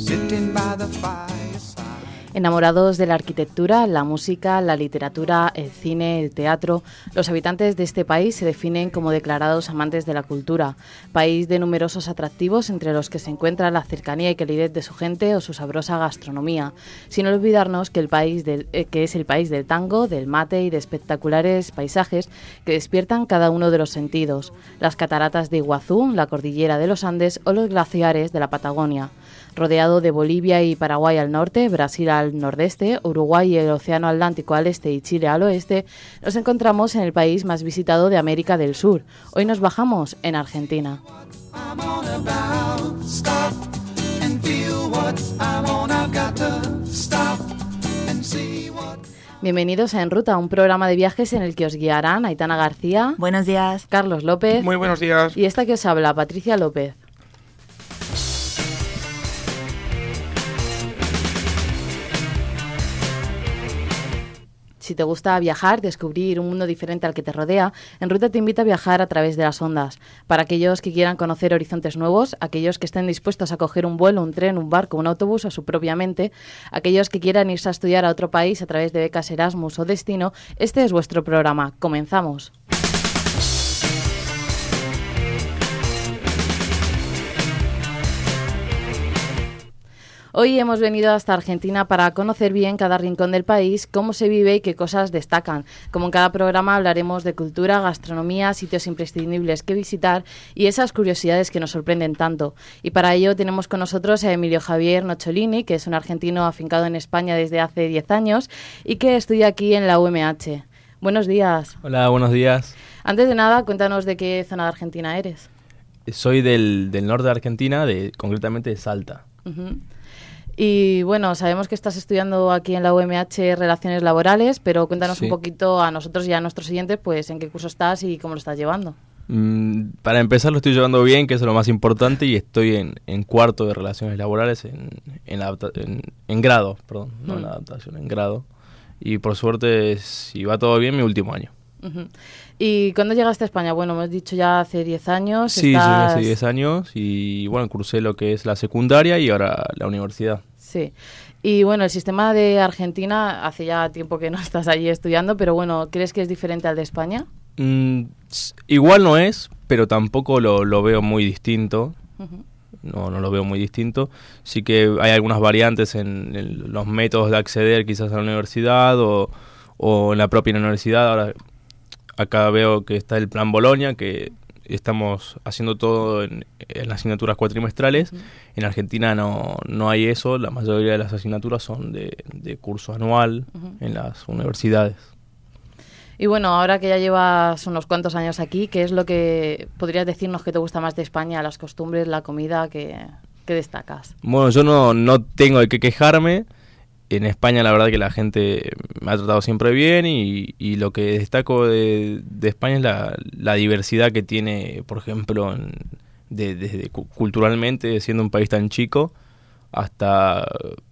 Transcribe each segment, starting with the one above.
sitting by the fireside. Enamorados de la arquitectura, la música, la literatura, el cine, el teatro, los habitantes de este país se definen como declarados amantes de la cultura, país de numerosos atractivos entre los que se encuentra la cercanía y calidez de su gente o su sabrosa gastronomía, sin olvidarnos que es el país del tango, del mate y de espectaculares paisajes que despiertan cada uno de los sentidos, las cataratas de Iguazú, la cordillera de los Andes o los glaciares de la Patagonia. Rodeado de Bolivia y Paraguay al norte, Brasil al nordeste, Uruguay y el Océano Atlántico al este y Chile al oeste, nos encontramos en el país más visitado de América del Sur. Hoy nos bajamos en Argentina. Bienvenidos a En Ruta, un programa de viajes en el que os guiarán Aitana García. Buenos días. Carlos López. Muy buenos días. Y esta que os habla, Patricia López. Si te gusta viajar, descubrir un mundo diferente al que te rodea, En Ruta te invita a viajar a través de las ondas. Para aquellos que quieran conocer horizontes nuevos, aquellos que estén dispuestos a coger un vuelo, un tren, un barco, un autobús a su propia mente, aquellos que quieran irse a estudiar a otro país a través de becas Erasmus o Destino, este es vuestro programa. Comenzamos. Hoy hemos venido hasta Argentina para conocer bien cada rincón del país, cómo se vive y qué cosas destacan. Como en cada programa hablaremos de cultura, gastronomía, sitios imprescindibles que visitar y esas curiosidades que nos sorprenden tanto. Y para ello tenemos con nosotros a Emilio Javier Nocciolini, que es un argentino afincado en España desde hace 10 años y que estudia aquí en la UMH. Buenos días. Hola, buenos días. Antes de nada, cuéntanos de qué zona de Argentina eres. Soy del norte de Argentina, concretamente de Salta. Uh-huh. Y bueno, sabemos que estás estudiando aquí en la UMH Relaciones Laborales, pero cuéntanos un poquito a nosotros y a nuestros siguientes, pues en qué curso estás y cómo lo estás llevando. Para empezar lo estoy llevando bien, que es lo más importante, y estoy en cuarto de Relaciones Laborales, en grado, perdón, no en adaptación, en grado. Y por suerte, si va todo bien, mi último año. Uh-huh. ¿Y cuándo llegaste a España? Bueno, me has dicho ya hace 10 años. Sí, hace 10 años y bueno, cursé lo que es la secundaria y ahora la universidad. Sí. Y bueno, el sistema de Argentina, hace ya tiempo que no estás allí estudiando, pero bueno, ¿crees que es diferente al de España? Igual no es, pero tampoco lo veo muy distinto. Uh-huh. No lo veo muy distinto. Sí que hay algunas variantes en los métodos de acceder quizás a la universidad o en la propia universidad. Ahora acá veo que está el plan Bolonia, que estamos haciendo todo en asignaturas cuatrimestrales. Uh-huh. En Argentina no hay eso, la mayoría de las asignaturas son de curso anual. Uh-huh. En las universidades. Y bueno, ahora que ya llevas unos cuantos años aquí, ¿qué es lo que podrías decirnos que te gusta más de España? Las costumbres, la comida, ¿qué destacas? Bueno, yo no tengo de qué quejarme. En España la verdad que la gente me ha tratado siempre bien y lo que destaco de España es la diversidad que tiene, por ejemplo, desde culturalmente, siendo un país tan chico, hasta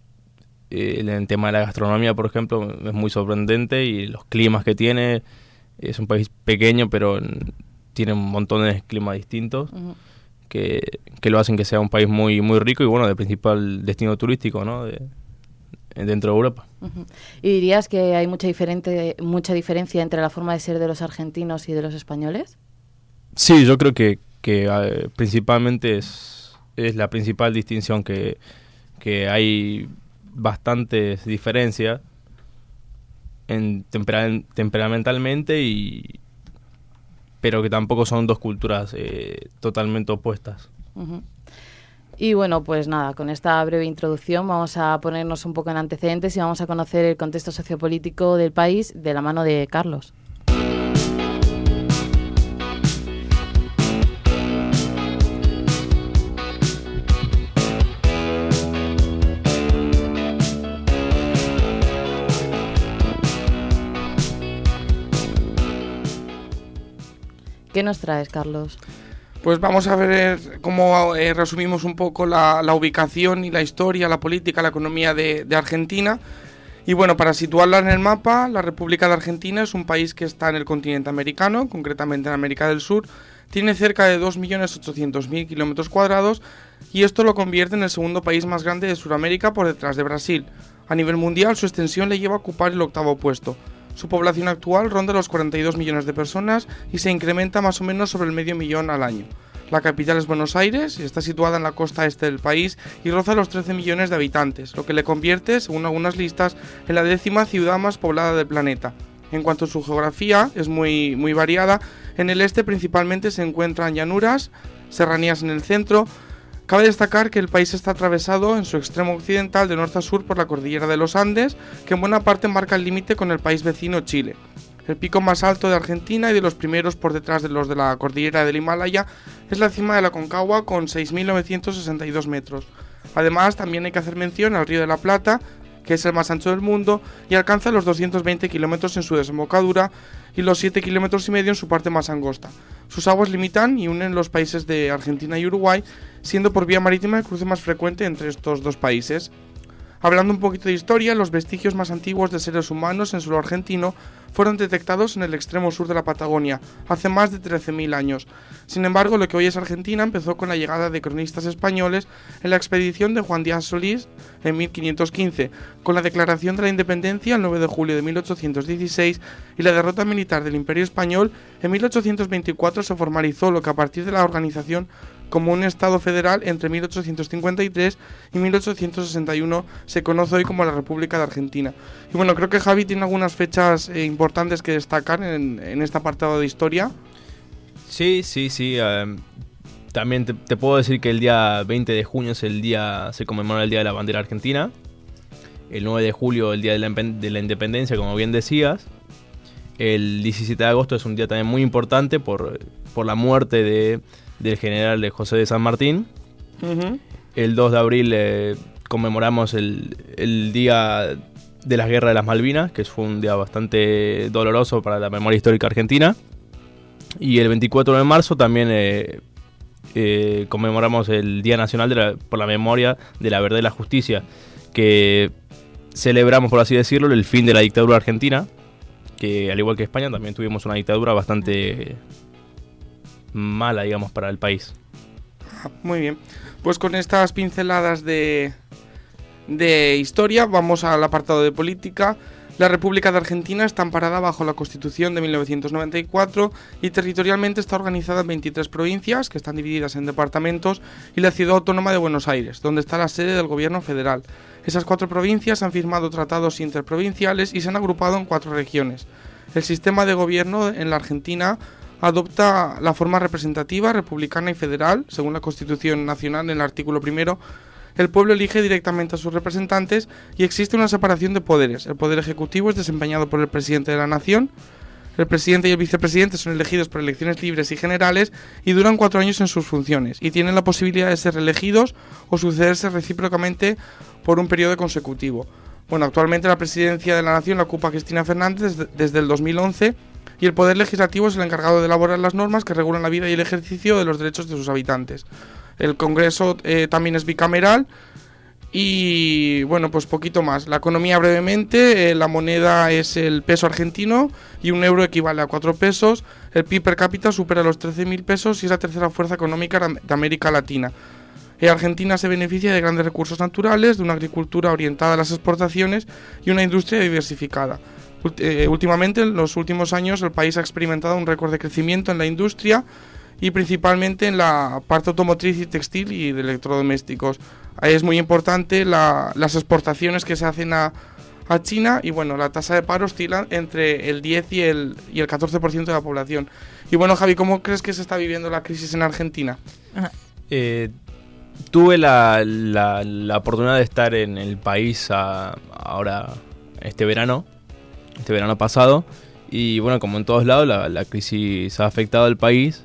en el tema de la gastronomía, por ejemplo, es muy sorprendente, y los climas que tiene. Es un país pequeño, pero tiene un montón de climas distintos. Uh-huh. que lo hacen que sea un país muy, muy rico y bueno, de principal destino turístico, ¿no? Dentro de Europa. Uh-huh. ¿Y dirías que hay mucha diferencia entre la forma de ser de los argentinos y de los españoles? Sí, yo creo que principalmente es la principal distinción, que hay bastantes diferencias temperamentalmente, pero que tampoco son dos culturas totalmente opuestas. Uh-huh. Y bueno, pues nada, con esta breve introducción vamos a ponernos un poco en antecedentes y vamos a conocer el contexto sociopolítico del país de la mano de Carlos. ¿Qué nos traes, Carlos? Pues vamos a ver cómo resumimos un poco la ubicación y la historia, la política, la economía de Argentina. Y bueno, para situarla en el mapa, la República de Argentina es un país que está en el continente americano, concretamente en América del Sur, tiene cerca de 2.800.000 kilómetros cuadrados y esto lo convierte en el segundo país más grande de Sudamérica por detrás de Brasil. A nivel mundial, su extensión le lleva a ocupar el 8º puesto. Su población actual ronda los 42 millones de personas y se incrementa más o menos sobre el medio millón al año. La capital es Buenos Aires y está situada en la costa este del país y roza los 13 millones de habitantes, lo que le convierte, según algunas listas, en la 10ª ciudad más poblada del planeta. En cuanto a su geografía, es muy variada. En el este principalmente se encuentran llanuras, serranías en el centro. Cabe destacar que el país está atravesado en su extremo occidental de norte a sur por la cordillera de los Andes, que en buena parte marca el límite con el país vecino Chile. El pico más alto de Argentina y de los primeros por detrás de los de la cordillera del Himalaya es la cima de la Aconcagua con 6.962 metros. Además, también hay que hacer mención al Río de la Plata, que es el más ancho del mundo y alcanza los 220 kilómetros en su desembocadura y los 7,5 kilómetros en su parte más angosta. Sus aguas limitan y unen los países de Argentina y Uruguay, siendo por vía marítima el cruce más frecuente entre estos dos países. Hablando un poquito de historia, los vestigios más antiguos de seres humanos en suelo argentino fueron detectados en el extremo sur de la Patagonia, hace más de 13.000 años. Sin embargo, lo que hoy es Argentina empezó con la llegada de cronistas españoles en la expedición de Juan Díaz Solís en 1515, con la declaración de la independencia el 9 de julio de 1816 y la derrota militar del Imperio Español. En 1824 se formalizó lo que a partir de la organización como un Estado federal entre 1853 y 1861 se conoce hoy como la República de Argentina. Y bueno, creo que Javi tiene algunas fechas importantes que destacar en este apartado de historia. Sí. También te puedo decir que el día 20 de junio se conmemora el Día de la Bandera Argentina. El 9 de julio el Día de la Independencia, como bien decías. El 17 de agosto es un día también muy importante por la muerte del general de José de San Martín. Uh-huh. El 2 de abril conmemoramos el Día de las Guerras de las Malvinas, que fue un día bastante doloroso para la memoria histórica argentina. Y el 24 de marzo también conmemoramos el Día Nacional por la Memoria de la Verdad y la Justicia, que celebramos, por así decirlo, el fin de la dictadura argentina, que al igual que España también tuvimos una dictadura bastante mala, digamos, para el país. Muy bien, pues con estas pinceladas de historia vamos al apartado de política. La República de Argentina está amparada bajo la Constitución de 1994 y territorialmente está organizada en 23 provincias que están divididas en departamentos y la ciudad autónoma de Buenos Aires, donde está la sede del gobierno federal. Esas 4 provincias han firmado tratados interprovinciales y se han agrupado en 4 regiones. El sistema de gobierno en la Argentina adopta la forma representativa, republicana y federal, según la Constitución Nacional en el artículo 1. El pueblo elige directamente a sus representantes y existe una separación de poderes. El poder ejecutivo es desempeñado por el presidente de la nación. El presidente y el vicepresidente son elegidos por elecciones libres y generales y duran 4 años en sus funciones y tienen la posibilidad de ser reelegidos o sucederse recíprocamente por un periodo consecutivo. Bueno, actualmente la presidencia de la nación la ocupa Cristina Fernández desde el 2011 y el poder legislativo es el encargado de elaborar las normas que regulan la vida y el ejercicio de los derechos de sus habitantes. El Congreso también es bicameral y bueno, pues poquito más. La economía brevemente, la moneda es el peso argentino y un euro equivale a 4 pesos. El PIB per cápita supera los 13.000 pesos y es la tercera fuerza económica de América Latina. Argentina se beneficia de grandes recursos naturales, de una agricultura orientada a las exportaciones y una industria diversificada. Últimamente, en los últimos años, el país ha experimentado un récord de crecimiento en la industria y principalmente en la parte automotriz y textil y de electrodomésticos. Ahí es muy importante las exportaciones que se hacen a China y bueno, la tasa de paro oscila entre el 10 y el 14% de la población. Y bueno, Javi, ¿cómo crees que se está viviendo la crisis en Argentina? Tuve la oportunidad de estar en el país ahora este verano pasado y bueno, como en todos lados la crisis ha afectado al país.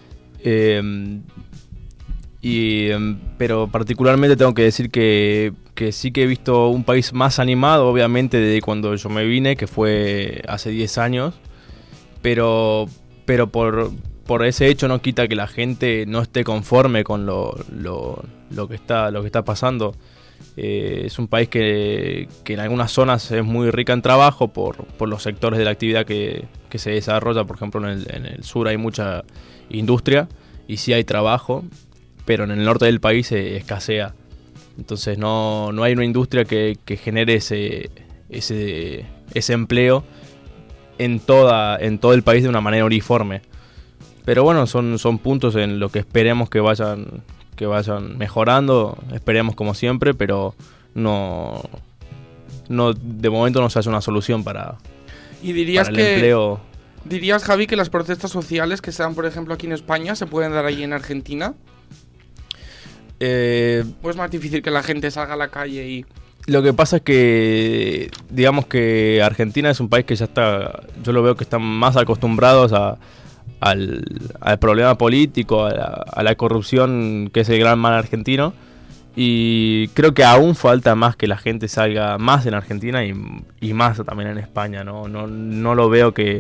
Pero particularmente tengo que decir que sí que he visto un país más animado, obviamente, desde cuando yo me vine, que fue hace 10 años, pero por ese hecho no quita que la gente no esté conforme con lo que está pasando. Es un país que en algunas zonas es muy rica en trabajo por los sectores de la actividad que se desarrolla. Por ejemplo, en el sur hay mucha industria y sí hay trabajo, pero en el norte del país escasea. Entonces no hay una industria que genere ese empleo en todo el país de una manera uniforme. Pero bueno, son puntos en lo que esperemos que vayan mejorando, esperemos como siempre, pero no de momento no se hace una solución para el empleo. ¿Dirías, Javi, que las protestas sociales que se dan, por ejemplo, aquí en España, se pueden dar allí en Argentina? ¿O es más difícil que la gente salga a la calle y...? Lo que pasa es que, digamos que Argentina es un país que ya está, yo lo veo que están más acostumbrados al problema político, a la corrupción, que es el gran mal argentino, y creo que aún falta más que la gente salga más en Argentina y más también en España. No lo veo que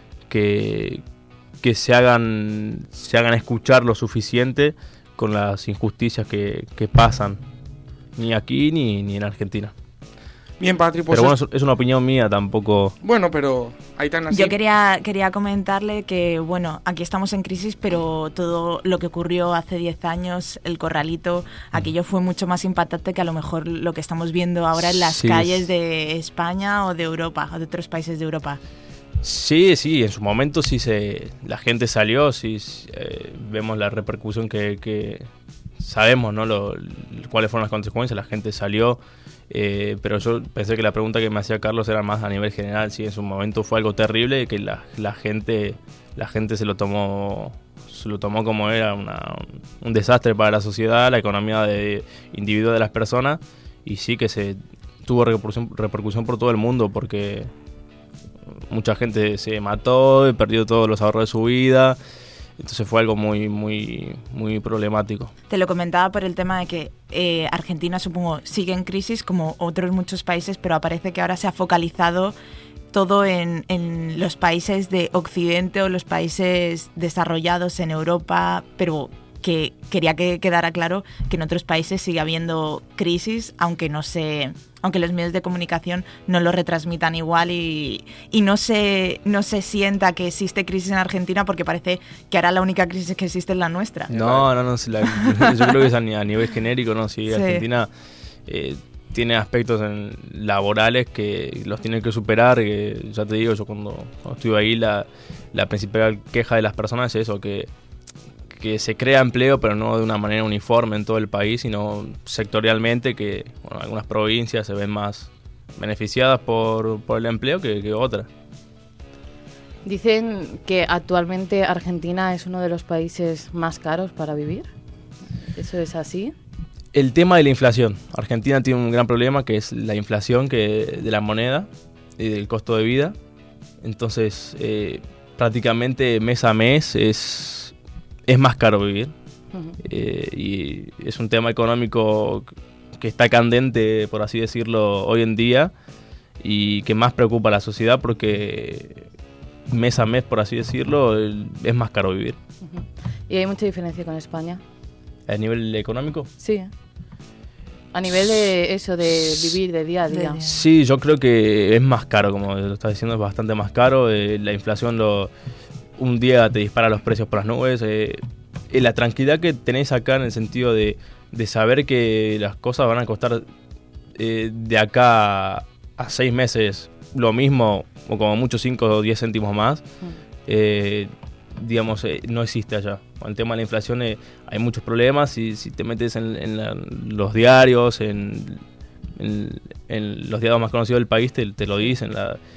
se hagan escuchar lo suficiente con las injusticias que pasan, ni aquí ni en Argentina. Bien, Patri, pues... Pero bueno, es una opinión mía, tampoco... Bueno, pero Aitana sí. Yo quería comentarle que, bueno, aquí estamos en crisis, pero todo lo que ocurrió hace 10 años, el Corralito, aquello fue mucho más impactante que a lo mejor lo que estamos viendo ahora en las calles de España o de Europa, o de otros países de Europa. Sí, en su momento sí la gente salió, vemos la repercusión que sabemos, ¿no? Cuáles fueron las consecuencias, la gente salió, pero yo pensé que la pregunta que me hacía Carlos era más a nivel general. Sí, en su momento fue algo terrible y que la gente se lo tomó como era un desastre para la sociedad, la economía individual de las personas, y sí que se tuvo repercusión por todo el mundo, porque mucha gente se mató y perdió todos los ahorros de su vida. Entonces fue algo muy, muy, muy problemático. Te lo comentaba por el tema de que Argentina, supongo, sigue en crisis como otros muchos países, pero parece que ahora se ha focalizado todo en los países de Occidente o los países desarrollados en Europa, pero que quería que quedara claro que en otros países sigue habiendo crisis, aunque los medios de comunicación no lo retransmitan igual y no se sienta que existe crisis en Argentina, porque parece que ahora la única crisis que existe es la nuestra. No, yo creo que es a nivel genérico, ¿no? Sí. Argentina tiene aspectos laborales que los tiene que superar, que ya te digo, yo cuando estuve ahí, la principal queja de las personas es eso, que se crea empleo, pero no de una manera uniforme en todo el país, sino sectorialmente, que algunas provincias se ven más beneficiadas por el empleo que otras. Dicen que actualmente Argentina es uno de los países más caros para vivir. ¿Eso es así? El tema de la inflación. Argentina tiene un gran problema, que es la inflación de la moneda y del costo de vida. Entonces, prácticamente mes a mes es más caro vivir. Uh-huh. Y es un tema económico que está candente, por así decirlo, hoy en día, y que más preocupa a la sociedad, porque mes a mes, por así decirlo, es más caro vivir. Uh-huh. ¿Y hay mucha diferencia con España? ¿A nivel económico? Sí. A nivel de eso, de vivir de día a día. Sí, yo creo que es más caro, como lo estás diciendo, es bastante más caro. La inflación un día te dispara los precios por las nubes. La tranquilidad que tenés acá, en el sentido de saber que las cosas van a costar de acá a 6 meses lo mismo, o como mucho 5 o 10 céntimos más, digamos, no existe allá. Con el tema de la inflación hay muchos problemas, y si te metes en los diarios, en los diarios más conocidos del país, te lo dicen.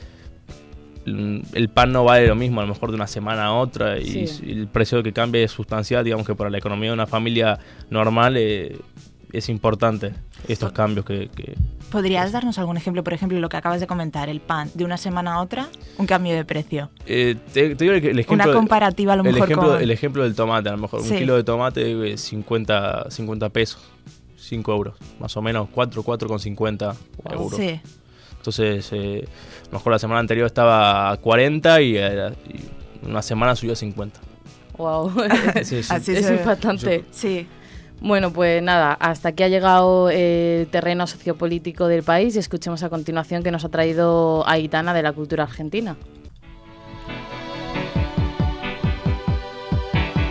El pan no vale lo mismo a lo mejor de una semana a otra, y el precio que cambia es sustancial. Digamos que para la economía de una familia normal es importante estos cambios que... ¿Podrías darnos algún ejemplo? Por ejemplo, lo que acabas de comentar, el pan, de una semana a otra, un cambio de precio. Te digo el ejemplo, una comparativa a lo mejor el ejemplo del tomate, a lo mejor un kilo de tomate 50 pesos, 5 euros, más o menos 4,50 euros. Sí. Entonces, a lo mejor la semana anterior estaba a 40 y una semana subió a 50. Wow, Así es impactante. Sí. Bueno, pues nada, hasta aquí ha llegado el terreno sociopolítico del país, y escuchemos a continuación que nos ha traído Aitana de la cultura argentina.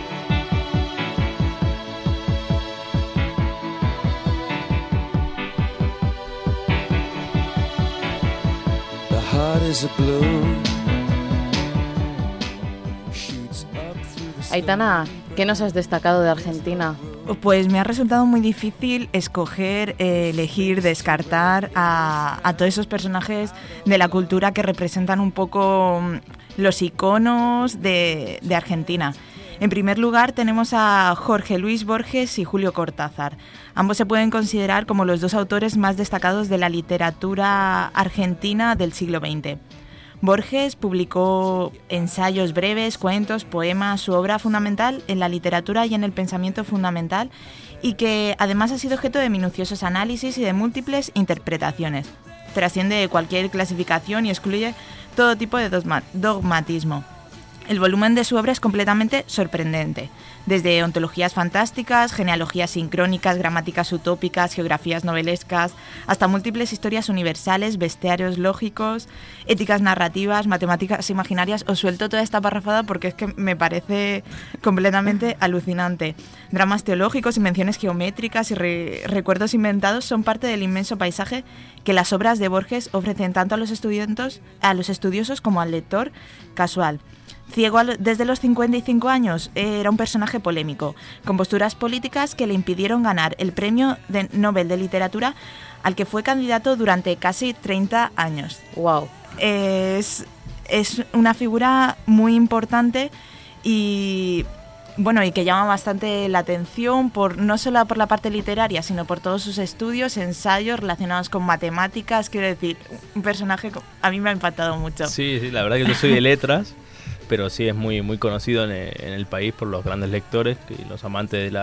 Aitana, ¿qué nos has destacado de Argentina? Pues me ha resultado muy difícil escoger, elegir, descartar a todos esos personajes de la cultura que representan un poco los iconos de Argentina. En primer lugar tenemos a Jorge Luis Borges y Julio Cortázar. Ambos se pueden considerar como los dos autores más destacados de la literatura argentina del siglo XX. Borges publicó ensayos breves, cuentos, poemas, su obra fundamental en la literatura y en el pensamiento fundamental, y que además ha sido objeto de minuciosos análisis y de múltiples interpretaciones. Trasciende cualquier clasificación y excluye todo tipo de dogmatismo. El volumen de su obra es completamente sorprendente, desde ontologías fantásticas, genealogías sincrónicas, gramáticas utópicas, geografías novelescas, hasta múltiples historias universales, bestiarios lógicos, éticas narrativas, matemáticas imaginarias. Os suelto toda esta parrafada porque es que me parece completamente alucinante. Dramas teológicos, invenciones geométricas y recuerdos inventados son parte del inmenso paisaje que las obras de Borges ofrecen tanto a los estudiosos como al lector casual. Ciego desde los 55 años, era un personaje polémico, con posturas políticas que le impidieron ganar el Premio Nobel de Literatura, al que fue candidato durante casi 30 años. ¡Wow! Es una figura muy importante y que llama bastante la atención, no solo por la parte literaria, sino por todos sus estudios, ensayos relacionados con matemáticas. Quiero decir, un personaje que a mí me ha impactado mucho. Sí, la verdad que yo soy de letras, pero sí es muy, muy conocido en el país por los grandes lectores, que los amantes de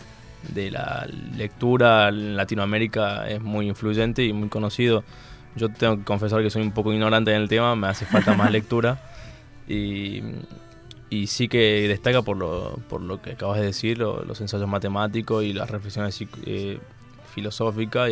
la lectura en Latinoamérica es muy influyente y muy conocido. Yo tengo que confesar que soy un poco ignorante en el tema, me hace falta más lectura y sí que destaca por lo que acabas de decir, los ensayos matemáticos y las reflexiones filosóficas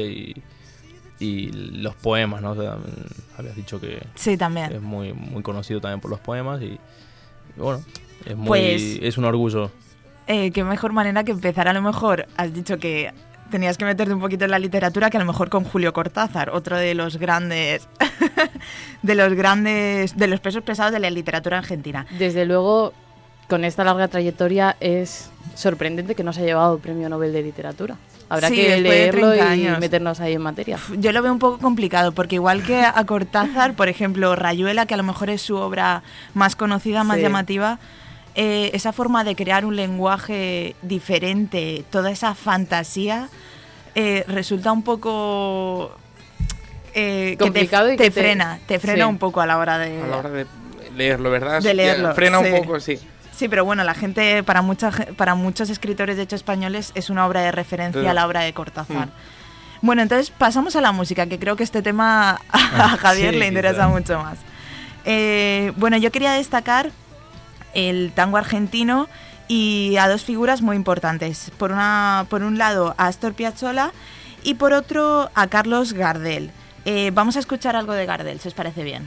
y los poemas, ¿no? O sea, habías dicho que sí, también es muy, muy conocido también por los poemas y bueno, es un orgullo. Qué mejor manera que empezar. A lo mejor has dicho que tenías que meterte un poquito en la literatura, que a lo mejor con Julio Cortázar, otro de los grandes de los pesos pesados de la literatura argentina. Desde luego, con esta larga trayectoria es sorprendente que no se haya llevado el Premio Nobel de Literatura. Habrá que leerlo y meternos ahí en materia. Yo lo veo un poco complicado, porque igual que a Cortázar, por ejemplo, Rayuela, que a lo mejor es su obra más conocida, más llamativa, esa forma de crear un lenguaje diferente, toda esa fantasía, resulta un poco complicado, que te frena un poco a la hora de leerlo, ¿verdad? De leerlo, frena un poco, sí. Sí, pero bueno, la gente, para muchos escritores, de hecho españoles, es una obra de referencia a la obra de Cortázar. Bueno, entonces pasamos a la música, que creo que este tema a Javier le interesa mucho más. Yo quería destacar el tango argentino y a dos figuras muy importantes. Por un lado a Astor Piazzolla y por otro a Carlos Gardel. Vamos a escuchar algo de Gardel, si os parece bien.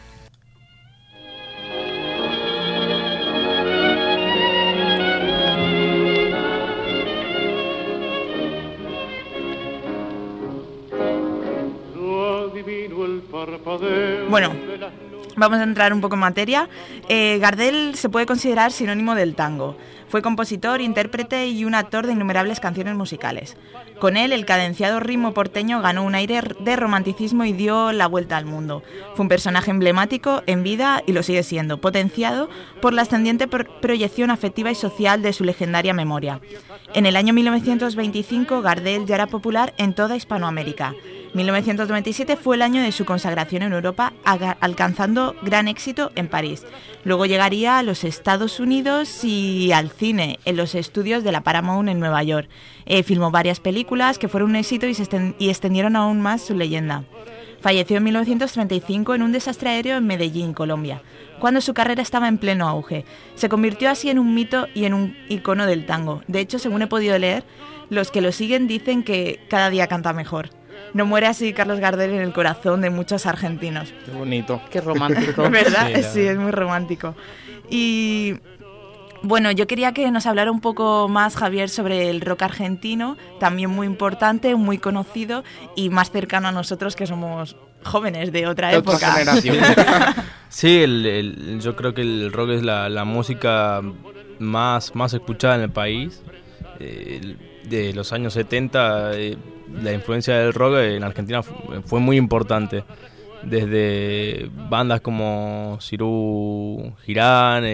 Bueno, vamos a entrar un poco en materia. Gardel se puede considerar sinónimo del tango. Fue compositor, intérprete y un actor de innumerables canciones musicales. Con él, el cadenciado ritmo porteño ganó un aire de romanticismo y dio la vuelta al mundo. Fue un personaje emblemático en vida y lo sigue siendo, potenciado por la ascendiente proyección afectiva y social de su legendaria memoria. En el año 1925, Gardel ya era popular en toda Hispanoamérica. 1997 fue el año de su consagración en Europa, alcanzando gran éxito en París. Luego llegaría a los Estados Unidos y al cine, en los estudios de la Paramount en Nueva York. Filmó varias películas que fueron un éxito y extendieron aún más su leyenda. Falleció en 1935 en un desastre aéreo en Medellín, Colombia, cuando su carrera estaba en pleno auge. Se convirtió así en un mito y en un icono del tango. De hecho, según he podido leer, los que lo siguen dicen que cada día canta mejor. No muere así Carlos Gardel en el corazón de muchos argentinos. Qué bonito. Qué romántico. ¿Verdad? Sí, es muy romántico. Y bueno, yo quería que nos hablara un poco más, Javier, sobre el rock argentino, también muy importante, muy conocido y más cercano a nosotros, que somos jóvenes de otra De época. otra generación. Sí, yo creo que el rock es la música más escuchada en el país. De los años 70, la influencia del rock en Argentina fue muy importante. Desde bandas como Cirú Girán,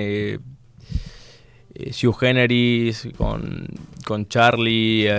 Sui Generis, con Charlie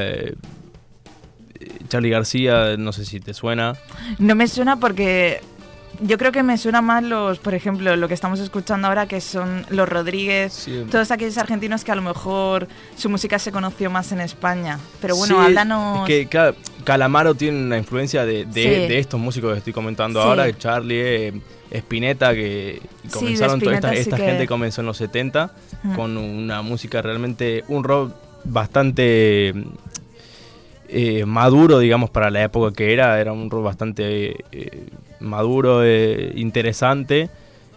García, no sé si te suena. No me suena porque yo creo que me suena más por ejemplo, lo que estamos escuchando ahora, que son los Rodríguez, Sí. todos aquellos argentinos que a lo mejor su música se conoció más en España. Pero bueno, Sí, háblanos... es que claro, Calamaro tiene una influencia de Sí. estos músicos que estoy comentando Sí. ahora, Charlie, Spinetta, que comenzaron, de toda Spinetta esta sí que- gente comenzó en los 70 Mm. con una música realmente, un rock bastante maduro, digamos, para la época que era un rock bastante maduro, interesante,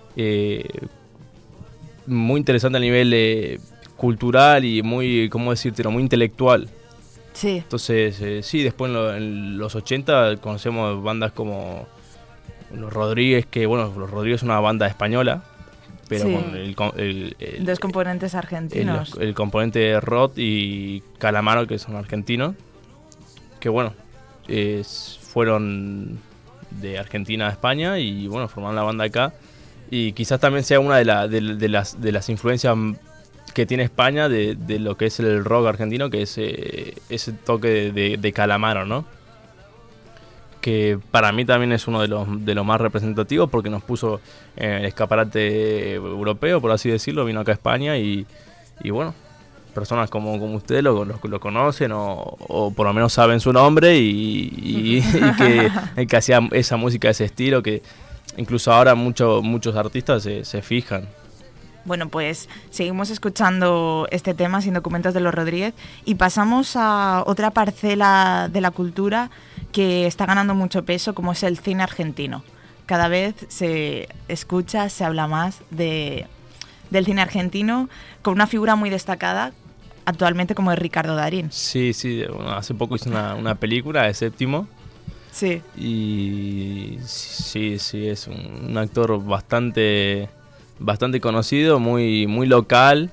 muy interesante a nivel cultural y muy, ¿cómo decírtelo?, muy intelectual. Sí, Entonces, sí, después en los 80 conocemos bandas como Los Rodríguez, que bueno, Los Rodríguez es una banda española, pero Sí. con el dos componentes argentinos. el componente de Rod y Calamaro, que son argentinos, que bueno, fueron de Argentina a España y bueno, formaron la banda acá. Y quizás también sea una de las influencias que tiene España de lo que es el rock argentino, que es ese toque de Calamaro, ¿no? Que para mí también es uno de los más representativos, porque nos puso en el escaparate europeo, por así decirlo, vino acá a España y bueno, personas como ustedes lo conocen o por lo menos saben su nombre y que hacía esa música de ese estilo, que incluso ahora muchos artistas se fijan. Bueno, pues seguimos escuchando este tema sin documentos de los Rodríguez y pasamos a otra parcela de la cultura que está ganando mucho peso, como es el cine argentino. Cada vez se escucha, se habla más del cine argentino, con una figura muy destacada actualmente como es Ricardo Darín. Sí, bueno, hace poco hice una película de Séptimo. Sí. Y sí, es un actor bastante conocido, muy local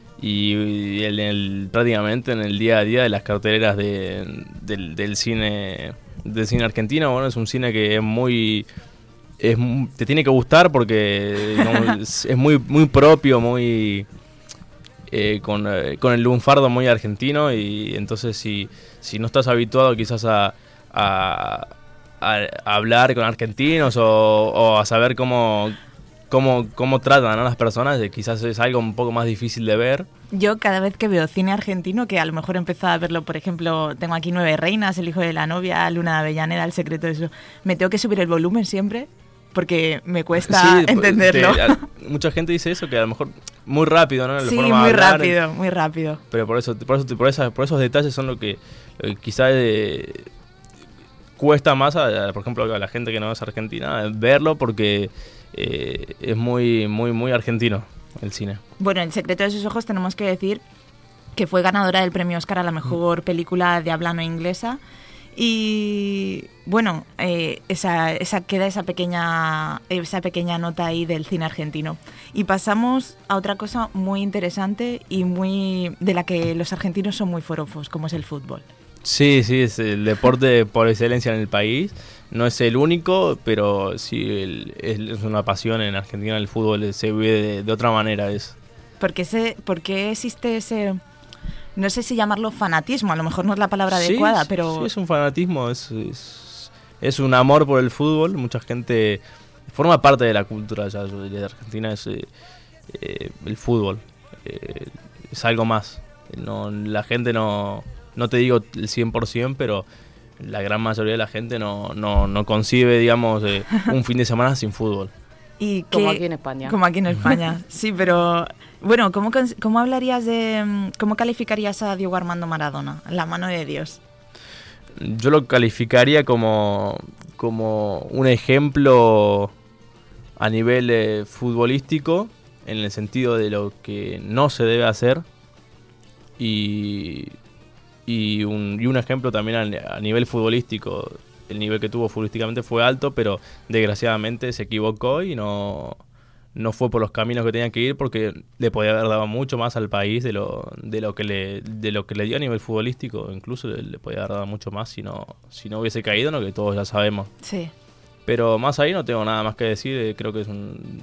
y prácticamente en el día a día de las carteleras del cine argentino. Bueno, es un cine que te tiene que gustar porque digamos, es muy propio, muy con el lunfardo muy argentino, y entonces si no estás habituado quizás a hablar con argentinos o a saber cómo tratan a las personas, quizás es algo un poco más difícil de ver. Yo cada vez que veo cine argentino, que a lo mejor he empezado a verlo, por ejemplo, tengo aquí 9 reinas, El hijo de la novia, Luna de Avellaneda, El secreto de eso, me tengo que subir el volumen siempre porque me cuesta entenderlo. Mucha gente dice eso, que a lo mejor muy rápido, ¿no? Sí, muy rápido, muy rápido. Pero por esos detalles son lo que quizás cuesta más, por ejemplo, a la gente que no es argentina, verlo, porque es muy argentino el cine. Bueno, El secreto de sus ojos tenemos que decir que fue ganadora del premio Oscar a la mejor película de habla no inglesa. Y bueno, queda esa pequeña nota ahí del cine argentino. Y pasamos a otra cosa muy interesante y de la que los argentinos son muy forofos, como es el fútbol. Sí, es el deporte por excelencia en el país. No es el único, pero sí es una pasión en Argentina. El fútbol se vive de otra manera. ¿Por qué existe ese, no sé si llamarlo fanatismo? A lo mejor no es la palabra adecuada, pero... Sí, es un fanatismo, es un amor por el fútbol. Mucha gente forma parte de la cultura ya de Argentina, es el fútbol. Es algo más. La gente no te digo el 100%, pero la gran mayoría de la gente no concibe, digamos, un fin de semana sin fútbol. ¿Y como aquí en España. Como aquí en España, sí, pero... Bueno, ¿cómo calificarías a Diego Armando Maradona, la mano de Dios? Yo lo calificaría como un ejemplo a nivel futbolístico, en el sentido de lo que no se debe hacer, y un ejemplo también a nivel futbolístico el nivel que tuvo futbolísticamente fue alto, pero desgraciadamente se equivocó y no fue por los caminos que tenían que ir, porque le podía haber dado mucho más al país de lo que le dio a nivel futbolístico. Incluso le podía haber dado mucho más si no hubiese caído, ¿no? Que todos ya sabemos. Sí. Pero más ahí no tengo nada más que decir. Creo que es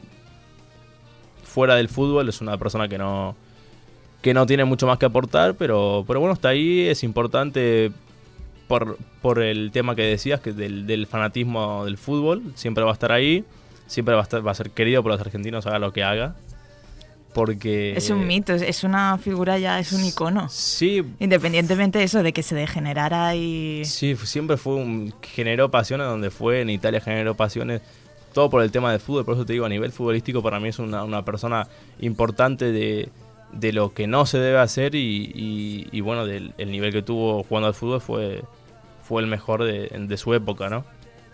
fuera del fútbol, es una persona que no tiene mucho más que aportar, pero bueno, está ahí. Es importante por el tema que decías, que del fanatismo del fútbol. Siempre va a estar ahí. Siempre va a ser querido por los argentinos, haga lo que haga. Porque es un mito, es una figura ya, es un icono. Sí. Independientemente de eso, de que se degenerara y... Sí, siempre generó pasiones donde fue. En Italia generó pasiones. Todo por el tema del fútbol. Por eso te digo, a nivel futbolístico para mí es una persona importante de lo que no se debe hacer. Y bueno, el nivel que tuvo jugando al fútbol fue el mejor de su época, ¿no?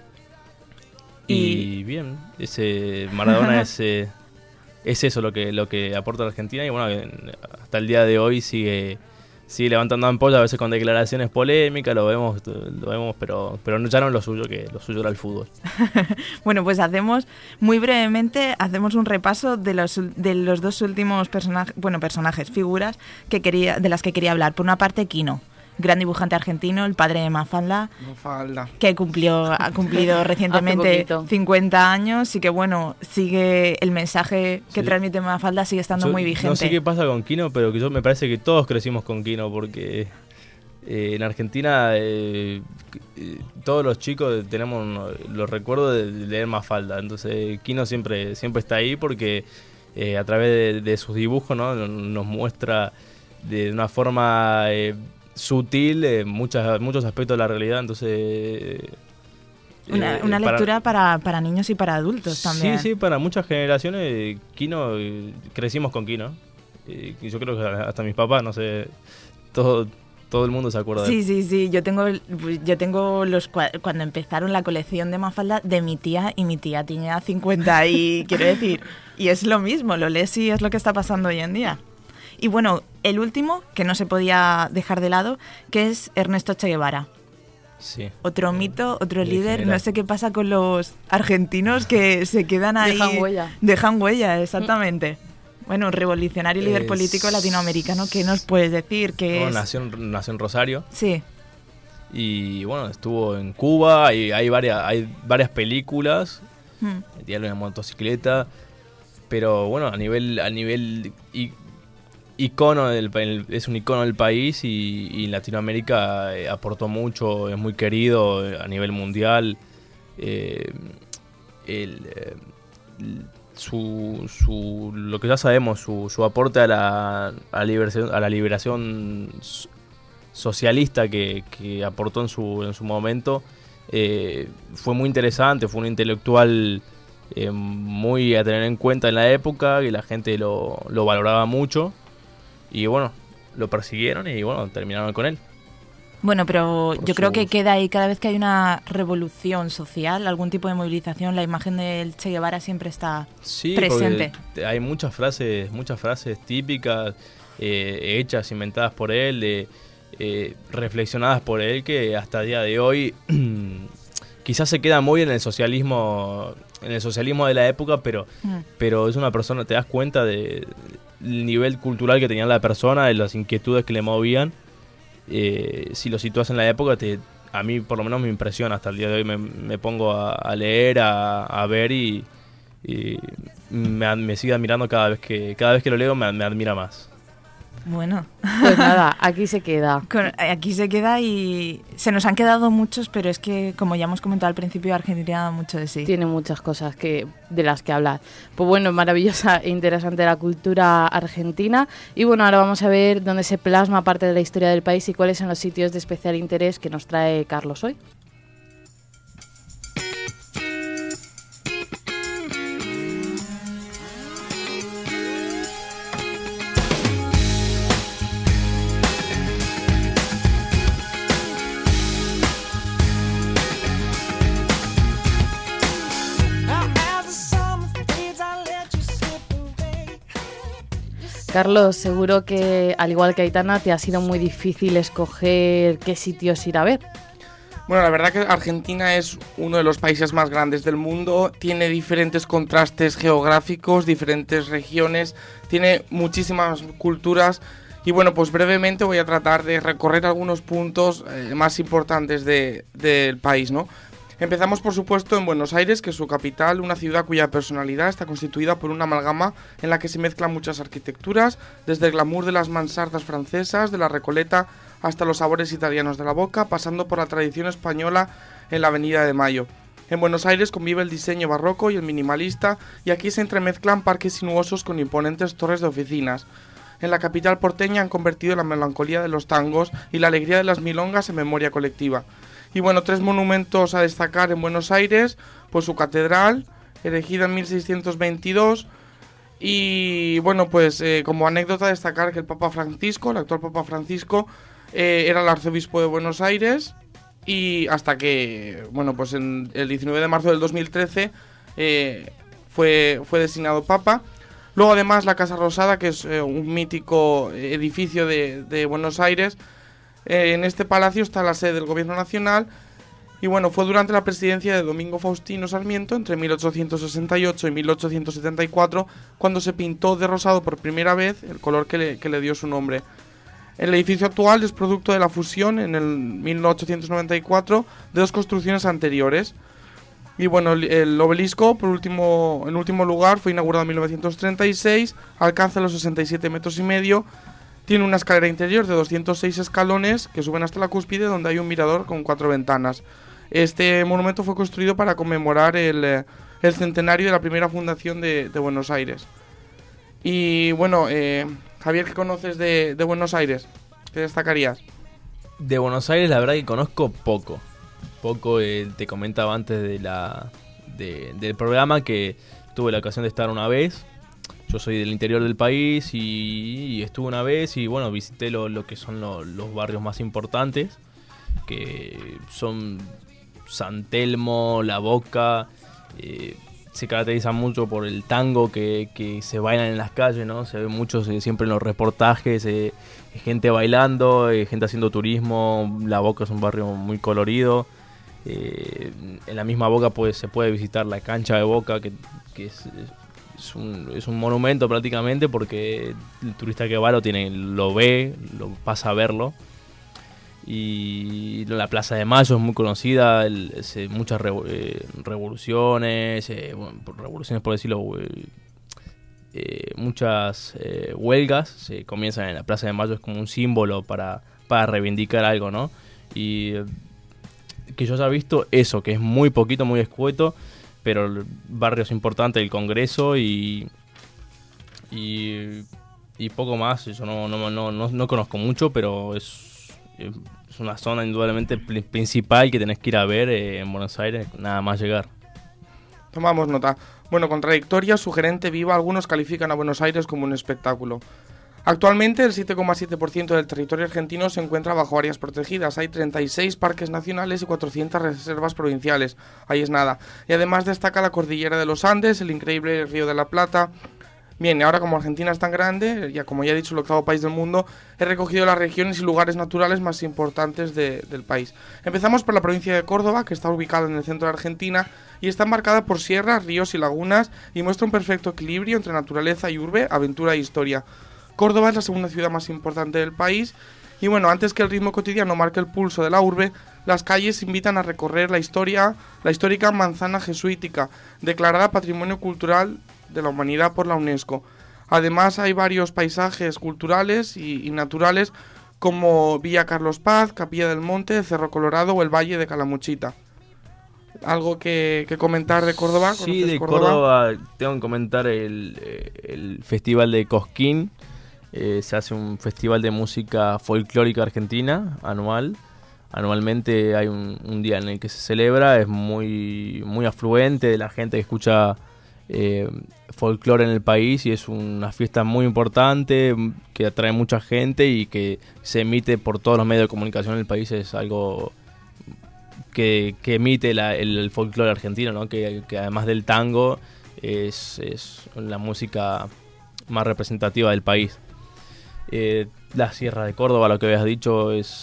Y bien, ese Maradona es eso lo que aporta a la Argentina. Y bueno, hasta el día de hoy sigue levantando ampollas, a veces con declaraciones polémicas, lo vemos, pero ya no es lo suyo, que lo suyo era el fútbol. Bueno, pues muy brevemente un repaso de los dos últimos personajes, figuras de las que quería hablar. Por una parte, Quino, gran dibujante argentino, el padre de Mafalda, que ha cumplido recientemente 50 años y que bueno, sigue el mensaje que transmite Mafalda, sigue estando muy vigente. No sé qué pasa con Quino, pero me parece que todos crecimos con Quino, porque en Argentina todos los chicos tenemos los recuerdos de leer Mafalda. Entonces Quino siempre está ahí, porque a través de sus dibujos, ¿no? Nos muestra de una forma sutil muchos aspectos de la realidad. Entonces una lectura para niños y para adultos también. Sí, para muchas generaciones Quino, crecimos con Quino, y yo creo que hasta mis papás, no sé, todo el mundo se acuerda de él. Sí, yo tengo cuando empezaron la colección de Mafalda de mi tía, y mi tía tenía 50 y quiero decir, y es lo mismo, lo lees y es lo que está pasando hoy en día. Y bueno, el último, que no se podía dejar de lado, que es Ernesto Che Guevara. Sí. Otro mito, otro líder. General. No sé qué pasa con los argentinos que se quedan ahí. Dejan huella, exactamente. Bueno, un revolucionario líder político latinoamericano. ¿Qué nos puedes decir? Nació en Rosario. Sí. Y bueno, estuvo en Cuba, y hay varias películas. El diario de la motocicleta. Pero bueno, a nivel icono es un icono del país, y en Latinoamérica aportó mucho, es muy querido a nivel mundial. Lo que ya sabemos, su aporte a la liberación socialista que aportó en su momento, fue muy interesante. Fue un intelectual muy a tener en cuenta en la época, y la gente lo valoraba mucho. Y bueno, lo persiguieron y bueno, terminaron con él. Bueno, pero yo creo que queda ahí, cada vez que hay una revolución social, algún tipo de movilización, la imagen del Che Guevara siempre está presente. Hay muchas frases típicas, hechas, inventadas por él, reflexionadas por él, que hasta el día de hoy quizás se queda muy en el socialismo de la época, pero es una persona, te das cuenta del nivel cultural que tenía la persona, de las inquietudes que le movían. Si lo sitúas en la época, a mí por lo menos me impresiona. Hasta el día de hoy me pongo a leer, a ver, y me sigue admirando cada vez que lo leo, me admira más. Bueno, pues nada, aquí se queda. Aquí se queda, y se nos han quedado muchos, pero es que, como ya hemos comentado al principio, Argentina da mucho de sí. Tiene muchas cosas de las que hablar. Pues bueno, maravillosa e interesante la cultura argentina. Y bueno, ahora vamos a ver dónde se plasma parte de la historia del país y cuáles son los sitios de especial interés que nos trae Carlos hoy. Carlos, seguro que, al igual que Aitana, te ha sido muy difícil escoger qué sitios ir a ver. Bueno, la verdad que Argentina es uno de los países más grandes del mundo, tiene diferentes contrastes geográficos, diferentes regiones, tiene muchísimas culturas y bueno, pues brevemente voy a tratar de recorrer algunos puntos más importantes del país, ¿no? Empezamos, por supuesto, en Buenos Aires, que es su capital, una ciudad cuya personalidad está constituida por una amalgama en la que se mezclan muchas arquitecturas, desde el glamour de las mansardas francesas, de la Recoleta, hasta los sabores italianos de la boca, pasando por la tradición española en la Avenida de Mayo. En Buenos Aires convive el diseño barroco y el minimalista, y aquí se entremezclan parques sinuosos con imponentes torres de oficinas. En la capital porteña han convertido la melancolía de los tangos y la alegría de las milongas en memoria colectiva. Y bueno, 3 monumentos a destacar en Buenos Aires, pues su catedral, erigida en 1622, y bueno, pues como anécdota destacar que el Papa Francisco, el actual Papa Francisco, era el arzobispo de Buenos Aires, y hasta que, bueno, pues en el 19 de marzo del 2013 fue designado Papa. Luego además la Casa Rosada, que es un mítico edificio de Buenos Aires. En este palacio está la sede del Gobierno Nacional y bueno, fue durante la presidencia de Domingo Faustino Sarmiento entre 1868 y 1874 cuando se pintó de rosado por primera vez, el color que le dio su nombre. El edificio actual es producto de la fusión en el 1894 de 2 construcciones anteriores. Y bueno, el obelisco, en último lugar, fue inaugurado en 1936, alcanza los 67 metros y medio, tiene una escalera interior de 206 escalones que suben hasta la cúspide, donde hay un mirador con 4 ventanas. Este monumento fue construido para conmemorar el centenario de la primera fundación de Buenos Aires. Y bueno, Javier, ¿qué conoces de Buenos Aires? ¿Qué destacarías? De Buenos Aires la verdad que conozco poco. Te comentaba antes del programa que tuve la ocasión de estar una vez. Yo soy del interior del país y estuve una vez y bueno, visité lo que son los barrios más importantes, que son San Telmo, La Boca. Se caracteriza mucho por el tango que se bailan en las calles, ¿no? Se ve mucho siempre en los reportajes, gente bailando, gente haciendo turismo. La Boca es un barrio muy colorido. En la misma Boca se puede visitar la cancha de Boca, que es un monumento prácticamente, porque el turista que va lo ve, lo pasa a verlo. Y la Plaza de Mayo es muy conocida, muchas revoluciones, revoluciones por decirlo, muchas huelgas se comienzan en la Plaza de Mayo, es como un símbolo para reivindicar algo, ¿no? Y que yo haya visto eso, que es muy poquito, muy escueto, pero barrios importantes del Congreso y poco más. Yo no conozco mucho, pero es una zona indudablemente principal que tenés que ir a ver en Buenos Aires, nada más llegar. Tomamos nota. Bueno, contradictoria, sugerente, viva, algunos califican a Buenos Aires como un espectáculo. Actualmente el 7,7% del territorio argentino se encuentra bajo áreas protegidas. Hay 36 parques nacionales y 400 reservas provinciales. Ahí es nada. Y además destaca la cordillera de los Andes, el increíble Río de la Plata. Bien, ahora como Argentina es tan grande, como ya he dicho, el 8º país del mundo, he recogido las regiones y lugares naturales más importantes del país. Empezamos por la provincia de Córdoba, que está ubicada en el centro de Argentina y está marcada por sierras, ríos y lagunas y muestra un perfecto equilibrio entre naturaleza y urbe, aventura e historia. Córdoba es la segunda ciudad más importante del país y bueno, antes que el ritmo cotidiano marque el pulso de la urbe, las calles invitan a recorrer la histórica manzana jesuítica, declarada Patrimonio Cultural de la Humanidad por la UNESCO. Además hay varios paisajes culturales y naturales como Villa Carlos Paz, Capilla del Monte, Cerro Colorado o el Valle de Calamuchita. ¿Algo que comentar de Córdoba? Sí, de Córdoba tengo que comentar el Festival de Cosquín. Se hace un festival de música folclórica argentina anualmente hay un día en el que se celebra, es muy, muy afluente de la gente que escucha folclore en el país y es una fiesta muy importante que atrae mucha gente y que se emite por todos los medios de comunicación en el país. Es algo que emite el folclore argentino, ¿no? Que además del tango es la música más representativa del país. La Sierra de Córdoba, lo que habías dicho, es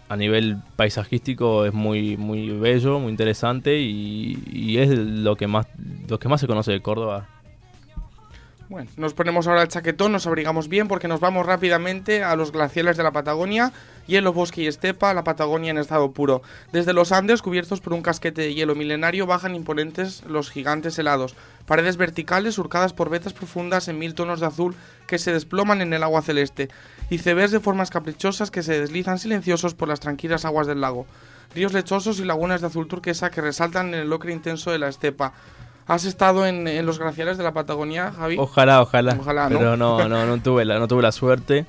a nivel paisajístico es muy muy bello, muy interesante y es lo que más se conoce de Córdoba. Bueno, nos ponemos ahora el chaquetón, nos abrigamos bien porque nos vamos rápidamente a los glaciares de la Patagonia, hielo, bosque y estepa, la Patagonia en estado puro. Desde los Andes, cubiertos por un casquete de hielo milenario, bajan imponentes los gigantes helados, paredes verticales surcadas por vetas profundas en 1000 tonos de azul que se desploman en el agua celeste, icebergs de formas caprichosas que se deslizan silenciosos por las tranquilas aguas del lago, ríos lechosos y lagunas de azul turquesa que resaltan en el ocre intenso de la estepa. ¿Has estado en los glaciares de la Patagonia, Javi? Ojalá, ¿no? Pero no tuve la suerte.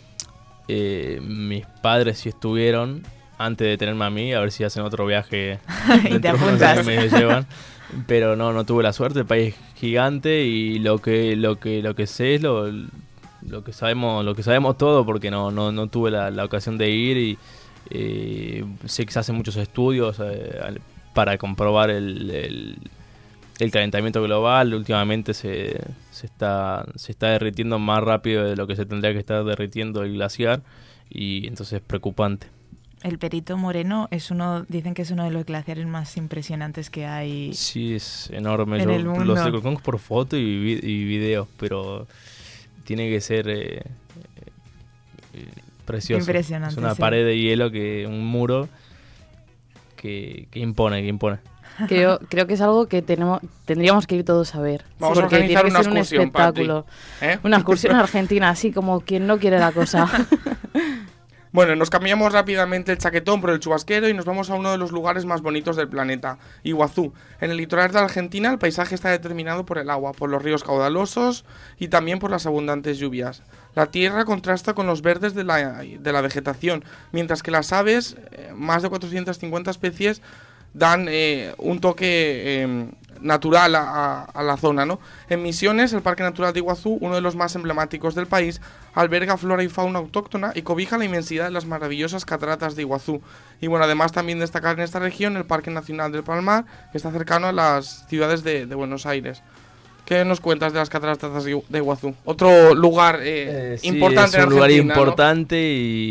Mis padres sí estuvieron antes de tenerme a mí, a ver si hacen otro viaje. Y te apuntas. Que me llevan. Pero no tuve la suerte. El país es gigante y lo que sé es lo que sabemos todo, porque no tuve la ocasión de ir y sé que se hacen muchos estudios para comprobar el calentamiento global. Últimamente se está derritiendo más rápido de lo que se tendría que estar derritiendo el glaciar, y entonces es preocupante. El Perito Moreno dicen que es uno de los glaciares más impresionantes que hay. Sí, es enorme. En el mundo. Los conozco por foto y videos, pero tiene que ser precioso. Impresionante. Es una pared de hielo, un muro que impone. Creo que es algo que tendríamos que ir todos a ver. Vamos a porque organizar tiene que una ser un excursión, espectáculo. Patri. Una excursión a Argentina, así como quien no quiere la cosa. Bueno, nos cambiamos rápidamente el chaquetón por el chubasquero y nos vamos a uno de los lugares más bonitos del planeta, Iguazú. En el litoral de Argentina el paisaje está determinado por el agua, por los ríos caudalosos y también por las abundantes lluvias. La tierra contrasta con los verdes de la vegetación, mientras que las aves, más de 450 especies, dan un toque natural a la zona, ¿no? En Misiones, el Parque Natural de Iguazú, uno de los más emblemáticos del país, alberga flora y fauna autóctona y cobija la inmensidad de las maravillosas cataratas de Iguazú. Y bueno, además también destacar en esta región el Parque Nacional del Palmar, que está cercano a las ciudades de Buenos Aires. ¿Qué nos cuentas de las cataratas de Iguazú? Otro lugar importante en Argentina, es un lugar ¿no? importante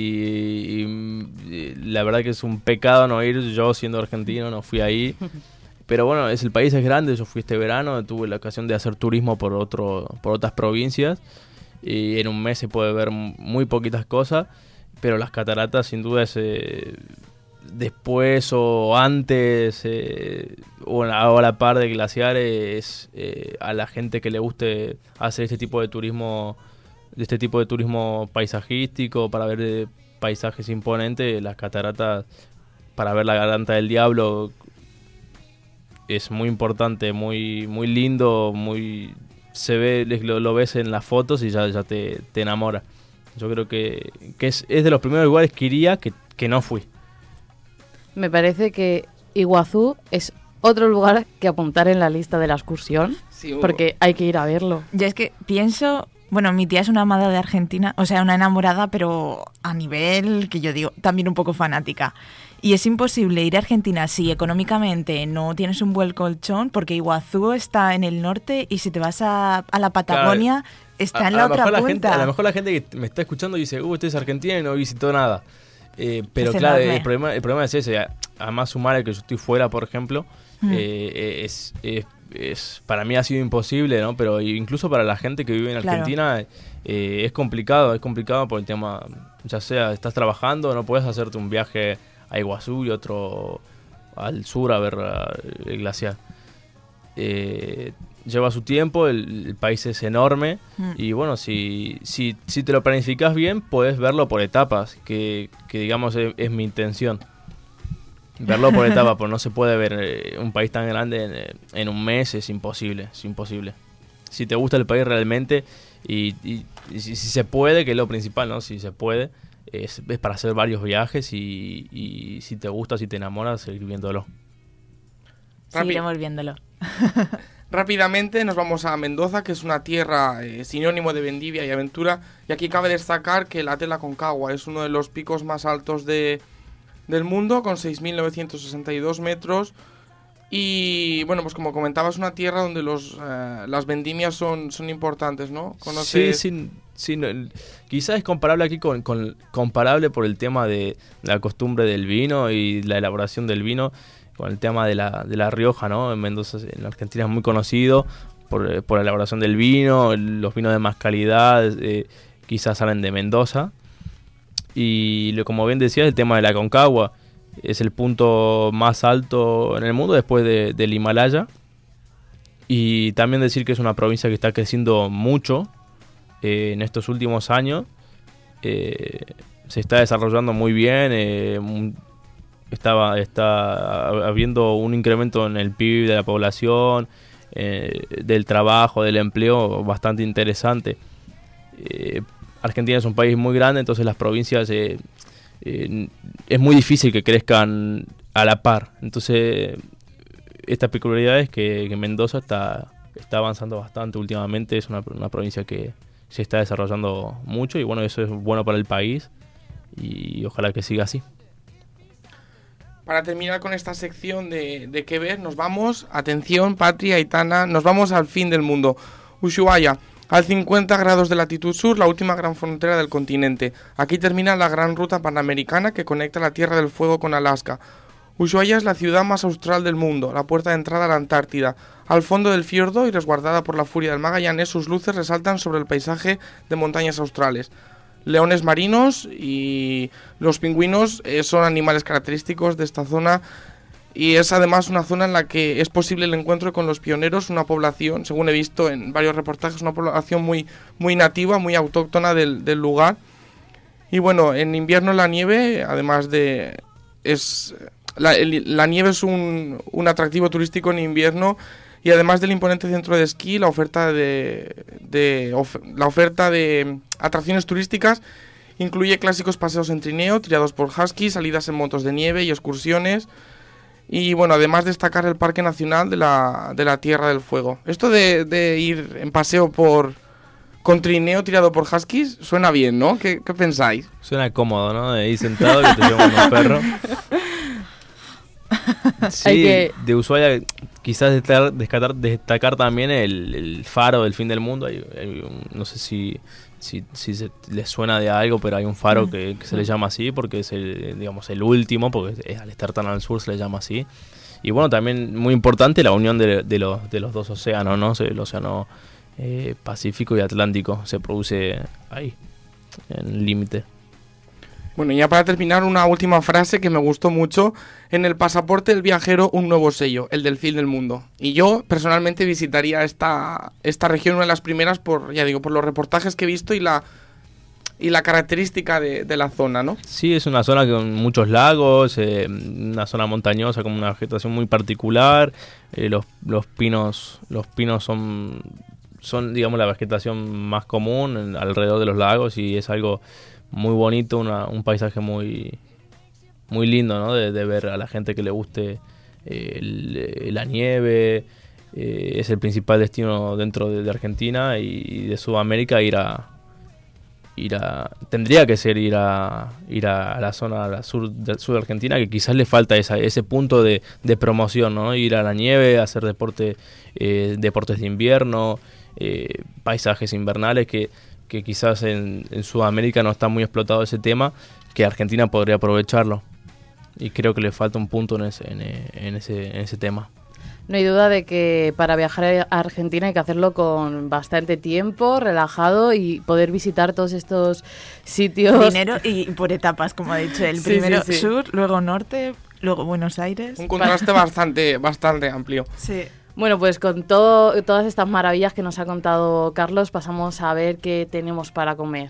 y la verdad que es un pecado no ir. Yo, siendo argentino, no fui ahí. Pero bueno, el país es grande. Yo fui este verano, tuve la ocasión de hacer turismo por otras provincias y en un mes se puede ver muy poquitas cosas, pero las cataratas sin duda es después o antes o a la par de glaciares, a la gente que le guste hacer este tipo de turismo paisajístico para ver paisajes imponentes, las cataratas, para ver la Garganta del Diablo, es muy importante, muy muy lindo, se ve, lo ves en las fotos y ya te enamora. Yo creo que es de los primeros lugares que iría que no fui. Me parece que Iguazú es otro lugar que apuntar en la lista de la excursión, Sí, porque hay que ir a verlo. Yo es que pienso, bueno, mi tía es una amada de Argentina, o sea, una enamorada, pero a nivel que yo digo, también un poco fanática. Y es imposible ir a Argentina si económicamente no tienes un buen colchón, porque Iguazú está en el norte y si te vas a la Patagonia, claro, está en la otra punta. A lo mejor la gente que me está escuchando dice, usted es argentina y no visitó nada. Pero es claro, enorme. el problema es ese. Además, sumar el que yo estoy fuera, por ejemplo, para mí ha sido imposible, ¿no? Pero incluso para la gente que vive en Argentina, claro, es complicado por el tema, ya sea estás trabajando, no puedes hacerte un viaje a Iguazú y otro al sur a ver el glaciar. Lleva su tiempo, el país es enorme y bueno, si te lo planificas bien, puedes verlo por etapas, que digamos es mi intención. Verlo por etapas, porque no se puede ver un país tan grande en un mes, es imposible. Si te gusta el país realmente y si se puede, que es lo principal, ¿no? Si se puede, es para hacer varios viajes y si te gusta, si te enamoras, seguir viéndolo. Seguiremos viéndolo. Rápidamente nos vamos a Mendoza, que es una tierra sinónimo de vendivia y aventura, y aquí cabe destacar que la Tela Aconcagua es uno de los picos más altos del mundo, con 6.962 metros, y bueno, pues como comentaba, es una tierra donde las vendimias son importantes, ¿no? Sí, Sí, quizás es comparable aquí comparable por el tema de la costumbre del vino y la elaboración del vino con el tema de la Rioja, ¿no? En Mendoza, en Argentina es muy conocido por la elaboración del vino, los vinos de más calidad quizás salen de Mendoza. Y como bien decías, el tema de la Aconcagua es el punto más alto en el mundo después del Himalaya. Y también decir que es una provincia que está creciendo mucho en estos últimos años. Se está desarrollando muy bien. Está habiendo un incremento en el PIB de la población, del trabajo, del empleo bastante interesante. Argentina es un país muy grande, entonces las provincias es muy difícil que crezcan a la par. Entonces esta peculiaridad es que Mendoza está avanzando bastante últimamente. Es una provincia que se está desarrollando mucho y bueno, eso es bueno para el país y ojalá que siga así. Para terminar con esta sección de qué ver, nos vamos, atención Patria, Aitana, nos vamos al fin del mundo. Ushuaia, al 50 grados de latitud sur, la última gran frontera del continente. Aquí termina la gran ruta panamericana que conecta la Tierra del Fuego con Alaska. Ushuaia es la ciudad más austral del mundo, la puerta de entrada a la Antártida. Al fondo del fiordo y resguardada por la furia del Magallanes, sus luces resaltan sobre el paisaje de montañas australes. Leones marinos y los pingüinos son animales característicos de esta zona y es además una zona en la que es posible el encuentro con los pioneros, una población, según he visto en varios reportajes, una población muy nativa, muy autóctona del lugar. Y bueno, en invierno la nieve, además de... La nieve es un atractivo turístico en invierno y además del imponente centro de esquí, la oferta de atracciones turísticas incluye clásicos paseos en trineo, tirados por husky, salidas en motos de nieve y excursiones. Y bueno, además destacar el Parque Nacional de la Tierra del Fuego. Esto de ir en paseo con trineo tirado por huskies suena bien, ¿no? ¿Qué pensáis? Suena cómodo, ¿no? De ir sentado que te llevan un perro. Sí, de Ushuaia quizás destacar también el faro del fin del mundo. No sé si les suena de algo, pero hay un faro que se le llama así porque es el último, porque al estar tan al sur se le llama así. Y bueno, también muy importante la unión de los dos océanos, ¿no? El océano Pacífico y Atlántico se produce ahí, en el límite. Bueno, y ya para terminar, una última frase que me gustó mucho. En el pasaporte del viajero, un nuevo sello, el del fin del mundo. Y yo, personalmente, visitaría esta región, una de las primeras, por los reportajes que he visto y la característica de la zona, ¿no? Sí, es una zona con muchos lagos, una zona montañosa con una vegetación muy particular. Los pinos son, digamos, la vegetación más común alrededor de los lagos y es algo muy bonito, un paisaje muy lindo, ¿no? De ver a la gente que le guste la nieve. Es el principal destino dentro de Argentina y de Sudamérica. Tendría que ser ir a la zona sur de Argentina, que quizás le falta ese punto de promoción, ¿no? Ir a la nieve, hacer deportes de invierno, paisajes invernales que quizás en Sudamérica no está muy explotado ese tema, que Argentina podría aprovecharlo. Y creo que le falta un punto en ese tema. No hay duda de que para viajar a Argentina hay que hacerlo con bastante tiempo, relajado y poder visitar todos estos sitios. Dinero y por etapas, como ha dicho él. Primero sur, luego norte, luego Buenos Aires. Un contraste bastante amplio. Sí. Bueno, pues con todas estas maravillas que nos ha contado Carlos, pasamos a ver qué tenemos para comer.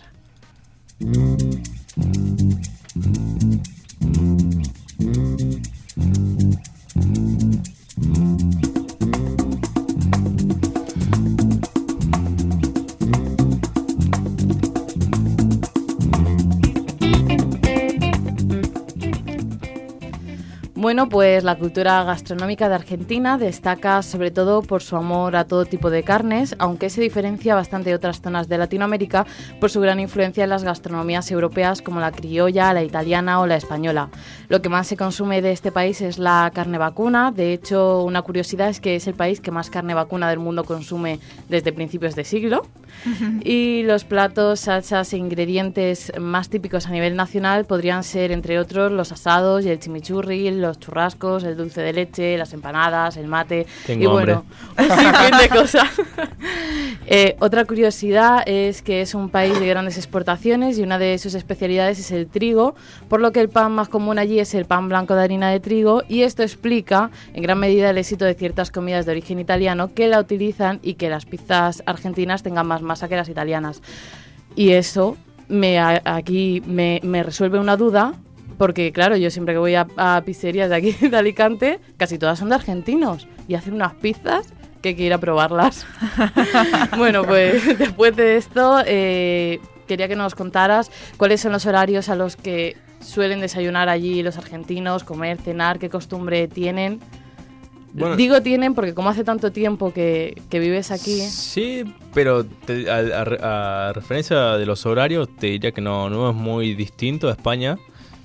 Bueno, pues la cultura gastronómica de Argentina destaca sobre todo por su amor a todo tipo de carnes, aunque se diferencia bastante de otras zonas de Latinoamérica por su gran influencia en las gastronomías europeas como la criolla, la italiana o la española. Lo que más se consume de este país es la carne vacuna. De hecho, una curiosidad es que es el país que más carne vacuna del mundo consume desde principios de siglo. Y los platos, salsas e ingredientes más típicos a nivel nacional podrían ser, entre otros, los asados y el chimichurri, los churrascos, el dulce de leche, las empanadas, el mate. Tengo y hambre. bueno, un sinfín de cosas. Otra curiosidad es que es un país de grandes exportaciones y una de sus especialidades es el trigo, por lo que el pan más común allí es el pan blanco de harina de trigo, y esto explica en gran medida el éxito de ciertas comidas de origen italiano que la utilizan y que las pizzas argentinas tengan más masa que las italianas. Y eso aquí me resuelve una duda, porque claro, yo siempre que voy a pizzerías de aquí de Alicante, casi todas son de argentinos y hacen unas pizzas que hay que ir a probarlas. Bueno, pues después de esto quería que nos contaras cuáles son los horarios a los que suelen desayunar allí los argentinos, comer, cenar, qué costumbre tienen. Bueno, Digo tienen porque como hace tanto tiempo que vives aquí... Sí, pero a referencia de los horarios te diría que no es muy distinto a España.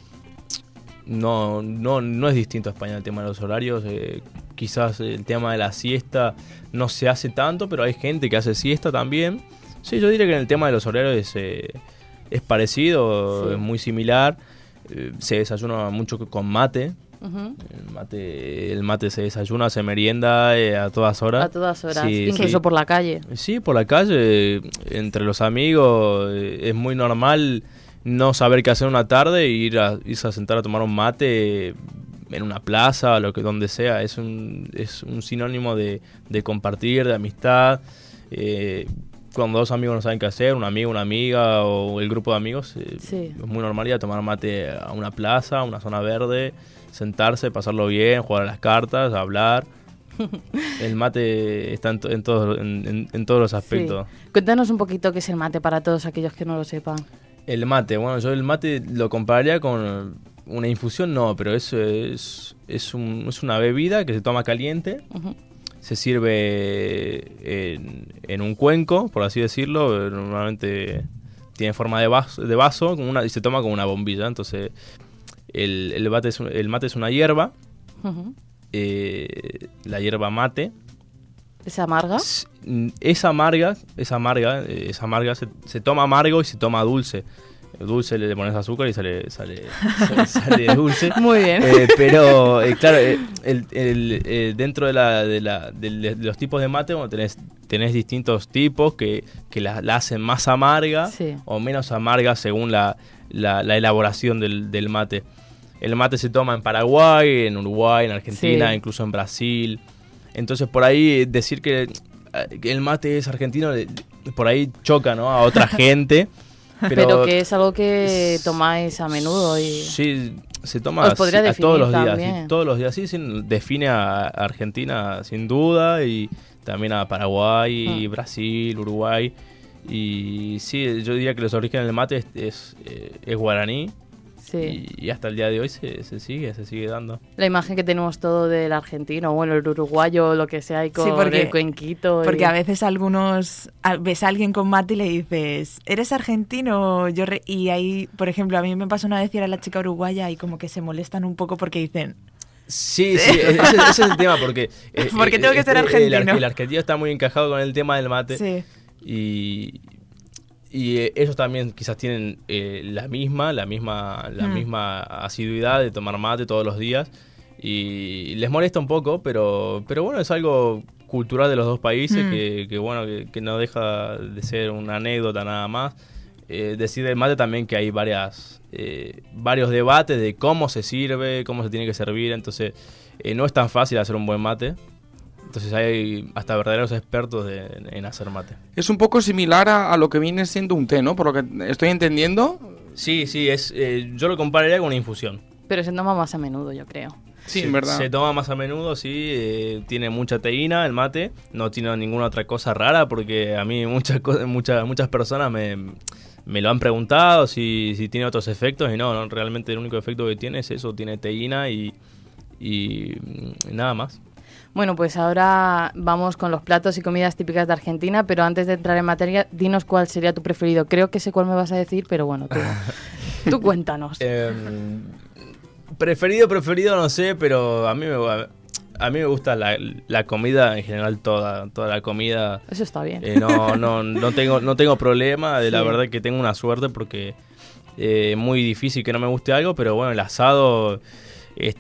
No es distinto a España el tema de los horarios. Quizás el tema de la siesta no se hace tanto, pero hay gente que hace siesta también. Sí, yo diría que en el tema de los horarios es parecido, Sí. es muy similar. Se desayuna mucho con mate. Uh-huh. El mate se desayuna, se merienda a todas horas. A todas horas, Sí, incluso sí. por la calle. Sí, por la calle, entre los amigos, es muy normal no saber qué hacer una tarde e irse a sentar a tomar un mate en una plaza, donde sea. Es un sinónimo de compartir, de amistad. Cuando dos amigos no saben qué hacer, un amigo, una amiga o el grupo de amigos, Sí. es muy normal ir a tomar mate a una plaza, a una zona verde, sentarse, pasarlo bien, jugar a las cartas, hablar. El mate está en todos los aspectos. Sí. Cuéntanos un poquito qué es el mate para todos aquellos que no lo sepan. El mate, bueno, yo el mate lo compararía con una infusión, no, pero eso es una bebida que se toma caliente. Uh-huh. Se sirve en un cuenco, por así decirlo. Normalmente tiene forma de vaso y se toma con una bombilla. Entonces, el mate es una hierba, Uh-huh. la hierba mate. ¿Es amarga? Es amarga, se toma amargo y se toma dulce. Dulce le pones azúcar y sale dulce. Muy bien. Pero claro, dentro de los tipos de mate, bueno, tenés distintos tipos que la hacen más amarga, Sí. o menos amarga según la elaboración del mate. El mate se toma en Paraguay, en Uruguay, en Argentina, Sí. incluso en Brasil. Entonces por ahí decir que el mate es argentino, por ahí choca, ¿no?, a otra gente. Pero que es algo que tomáis a menudo y... Sí, se toma Os podría a todos los definir días. también. Sí, todos los días, sí, define a Argentina sin duda, y también a Paraguay, Brasil, Uruguay. Y sí, yo diría que los orígenes del mate es guaraní. Sí. Y hasta el día de hoy se sigue dando. La imagen que tenemos todo del argentino, bueno, el uruguayo, lo que sea, y con Sí, porque- el cuenquito. Porque a veces ves a alguien con mate y le dices, ¿eres argentino? Y ahí, por ejemplo, a mí me pasó una vez ir a la chica uruguaya y como que se molestan un poco porque dicen, Sí, ese es el tema, porque... Porque tengo que ser argentino. El argentino está muy encajado con el tema del mate. sí, Y ellos también quizás tienen la misma asiduidad de tomar mate todos los días, y les molesta un poco, pero bueno, es algo cultural de los dos países que no deja de ser una anécdota nada más. Decir del mate también que hay varios debates de cómo se sirve, cómo se tiene que servir. Entonces no es tan fácil hacer un buen mate. Entonces hay hasta verdaderos expertos en hacer mate. Es un poco similar a lo que viene siendo un té, ¿no? Por lo que estoy entendiendo. Sí, yo lo compararía con una infusión. Pero se toma más a menudo, yo creo. Sí, en verdad. Se toma más a menudo, sí. Tiene mucha teína el mate. No tiene ninguna otra cosa rara, porque a mí muchas personas me lo han preguntado si tiene otros efectos, y no, realmente el único efecto que tiene es eso, tiene teína y nada más. Bueno, pues ahora vamos con los platos y comidas típicas de Argentina, pero antes de entrar en materia, dinos cuál sería tu preferido. Creo que sé cuál me vas a decir, pero bueno, tú cuéntanos. Preferido no sé, pero a mí a mí me gusta la comida en general, toda la comida. Eso está bien. No tengo problema, la Sí. verdad que tengo una suerte porque es muy difícil que no me guste algo, pero bueno, el asado es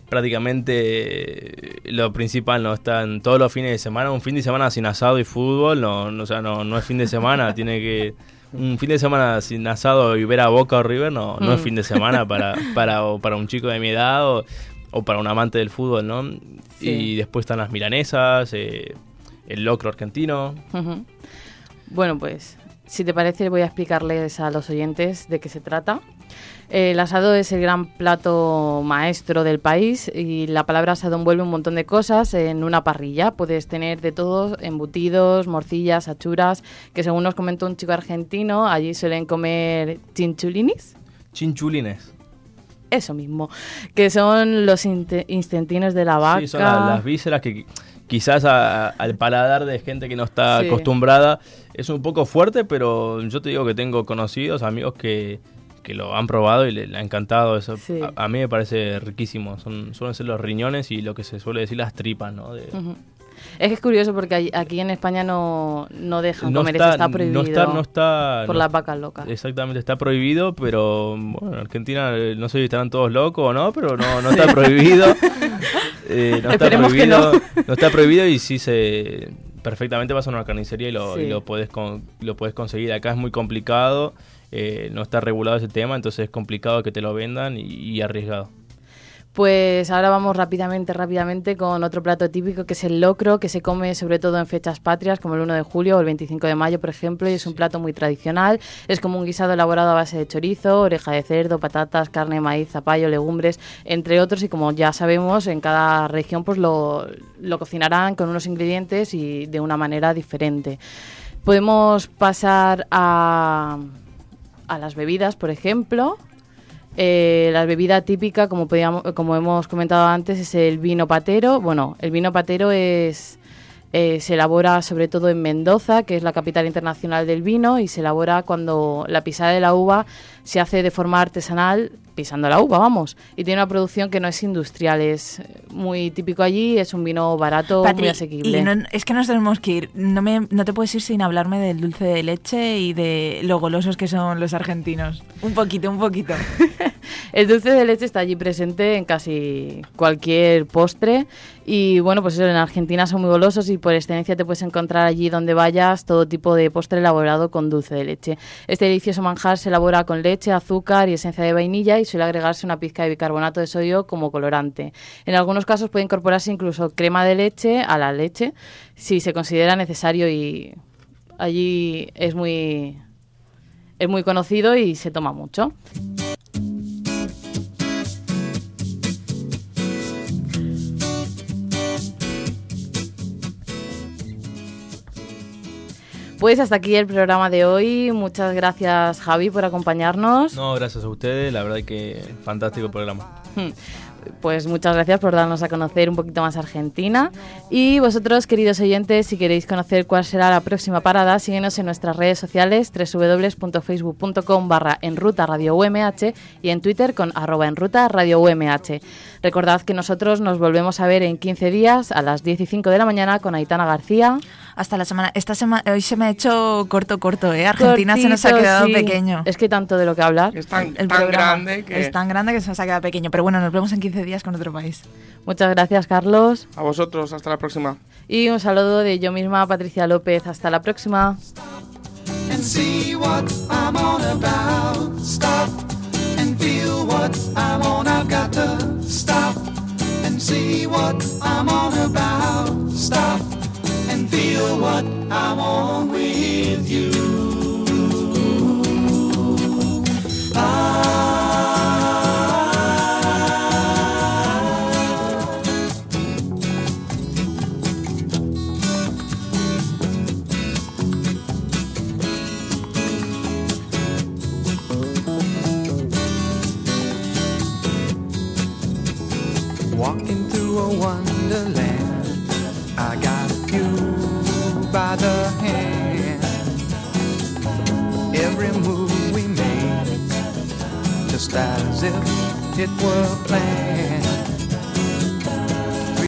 prácticamente lo principal, ¿no? Están todos los fines de semana, un fin de semana sin asado y fútbol, o sea, no es fin de semana, tiene que... Un fin de semana sin asado y ver a Boca o River no es fin de semana para un chico de mi edad o para un amante del fútbol, ¿no? Sí. Y después están las milanesas, el locro argentino. Ujú. Bueno, pues, si te parece, voy a explicarles a los oyentes de qué se trata. El asado es el gran plato maestro del país y la palabra asado envuelve un montón de cosas en una parrilla. Puedes tener de todo, embutidos, morcillas, achuras, que según nos comentó un chico argentino, allí suelen comer chinchulines. Chinchulines. Eso mismo, que son los intestinos de la vaca. Sí, son las vísceras que quizás al paladar de gente que no está Sí. acostumbrada es un poco fuerte, pero yo te digo que tengo conocidos, amigos que lo han probado y le ha encantado eso. Sí. A mí me parece riquísimo. Suelen ser los riñones y lo que se suele decir las tripas, ¿no? Ujú. Es que es curioso porque aquí en España no dejan No comer está- eso, está prohibido no está por las vacas locas. Exactamente, está prohibido, pero bueno, en Argentina no sé si estarán todos locos o no, pero no está prohibido. No está Esperemos que prohibido, no. no está prohibido y sí perfectamente vas a una carnicería y Sí. lo puedes conseguir. Acá es muy complicado, no está regulado ese tema, entonces es complicado que te lo vendan y arriesgado. Pues ahora vamos rápidamente con otro plato típico que es el locro, que se come sobre todo en fechas patrias como el 1 de julio o el 25 de mayo, por ejemplo, y es un plato muy tradicional. Es como un guisado elaborado a base de chorizo, oreja de cerdo, patatas, carne, maíz, zapallo, legumbres, entre otros, y como ya sabemos, en cada región pues lo cocinarán con unos ingredientes y de una manera diferente. Podemos pasar a las bebidas, por ejemplo. La bebida típica, como hemos comentado antes, es el vino patero. Bueno, el vino patero se elabora sobre todo en Mendoza, que es la capital internacional del vino, y se elabora cuando la pisada de la uva se hace de forma artesanal, pisando la uva, vamos, y tiene una producción que no es industrial, es muy típico allí, es un vino barato, Patri, muy asequible. y es que nos tenemos que ir. No te puedes ir sin hablarme del dulce de leche y de lo golosos que son los argentinos. Un poquito. El dulce de leche está allí presente en casi cualquier postre y bueno, pues eso, en Argentina son muy golosos y por excelencia te puedes encontrar allí donde vayas todo tipo de postre elaborado con dulce de leche. Este delicioso manjar se elabora con leche, azúcar y esencia de vainilla y suele agregarse una pizca de bicarbonato de sodio como colorante. En algunos casos puede incorporarse incluso crema de leche a la leche si se considera necesario y allí es muy conocido y se toma mucho. Pues hasta aquí el programa de hoy. Muchas gracias, Javi, por acompañarnos. No, gracias a ustedes, la verdad que fantástico el programa. Pues muchas gracias por darnos a conocer un poquito más Argentina. Y vosotros, queridos oyentes, si queréis conocer cuál será la próxima parada, síguenos en nuestras redes sociales www.facebook.com/enrutaradiouMH y en Twitter con @enrutaradiouMH. Recordad que nosotros nos volvemos a ver en 15 días a las 10:05 de la mañana con Aitana García. Hasta la semana. Hoy se me ha hecho corto, Argentina se nos ha Cortito, quedado sí. pequeño. Es que tanto de lo que hablar. Es tan Programa grande que... es tan grande que se nos ha quedado pequeño. Pero bueno, nos vemos en 15 días con otro país. Muchas gracias, Carlos. A vosotros, hasta la próxima. Y un saludo de yo misma, Patricia López. Hasta la próxima. And see what I'm on about. Stop and feel what I'm on. I've got to stop and see what I'm on about. Stop and feel what I'm on with you. Walking through a wonderland, I got you by the hand. Every move we made, just as if it were planned.